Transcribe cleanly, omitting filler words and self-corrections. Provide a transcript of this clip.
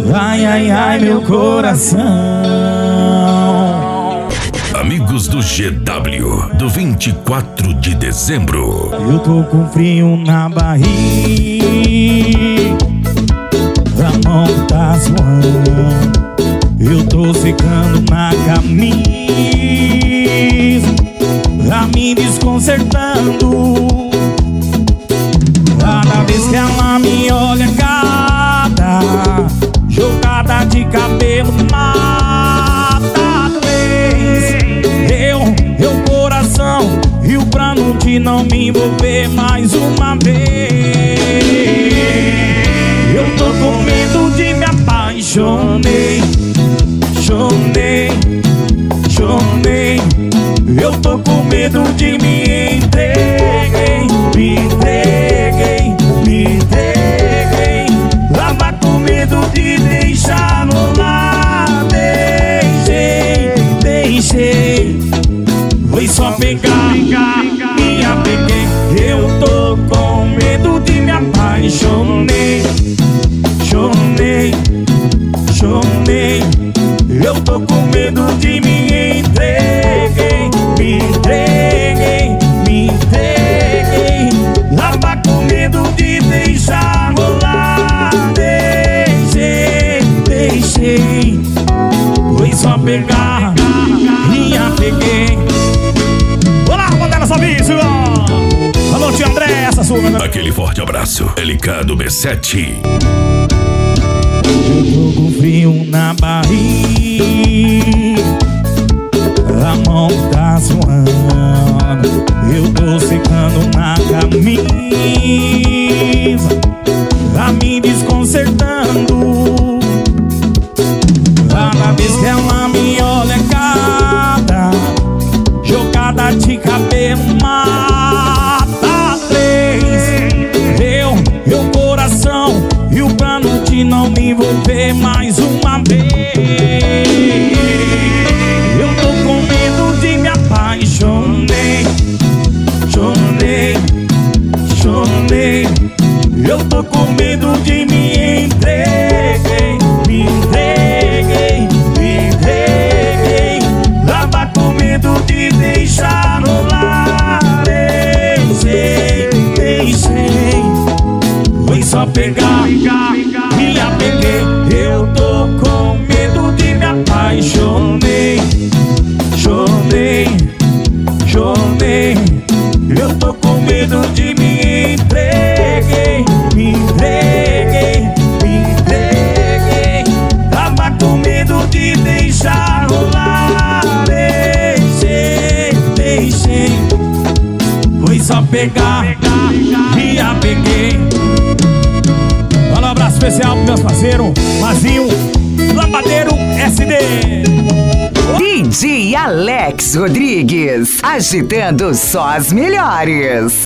Ai, ai, ai, meu coração. Amigos do GW, do 24 de dezembro. Eu tô com frio na barriga, a mão tá suando, eu tô secando na camisa, tá me desconcertando. Cada vez que ela me olha, cada jogada de cabelo mata três. Eu coração, rio pra não me envolver mais uma vez. Eu tô com medo de me apaixonei, chonei, chonei. Eu tô com medo de me entreguei, me entreguei, me entreguei. Tava com medo de deixar rolar. Deixei, deixei. Foi só pegar, me apeguei. Eu tô com medo de me apaixonei, chonei, chonei. Eu tô com medo de me entreguei, me entreguei, me entreguei. Tava com medo de deixar rolar. Deixei, deixei. Foi só pegar, me apeguei. Olá, Bandela Salvício. Alô, tia André, essa sua, né? Aquele forte abraço, LK do B7. Eu tô com frio na barriga, a mão tá suando, eu tô secando na camisa, tá me desconcertando. Cada vez que ela me olha, cada jogada de cabelo mata três. Eu coração, e o plano de não me envolver mais uma vez. Eu tô com medo de me apaixonei, chonei, chonei. Eu tô com medo de me entreguei, me entreguei, me entreguei. Tava com medo de deixar rolar. Deixei, deixei. Foi só pegar, me apeguei. Eu tô com medo de me apaixonei, chonei, chonei. Eu tô com medo de me entreguei, me entreguei, me entreguei. Tava com medo de deixar rolar. Deixei, deixei. Foi só pegar, me apeguei. Um abraço especial pro meus parceiros Mazinho, Lampadeiro SD. DJ Alex Rodrigues, agitando só as melhores.